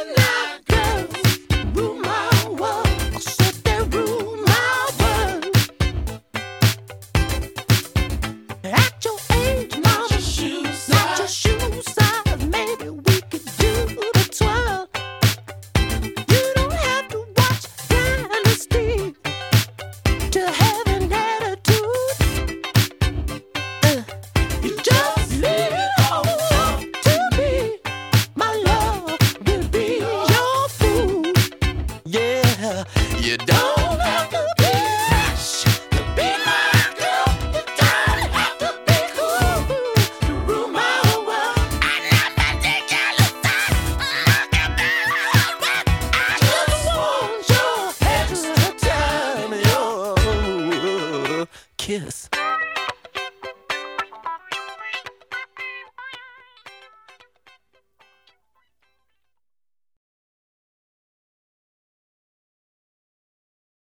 You don't have to be rich to be my girl. You don't have to be cool to rule my world. I love my dick and the size. Look at me, I just want your head to the time. Your kiss.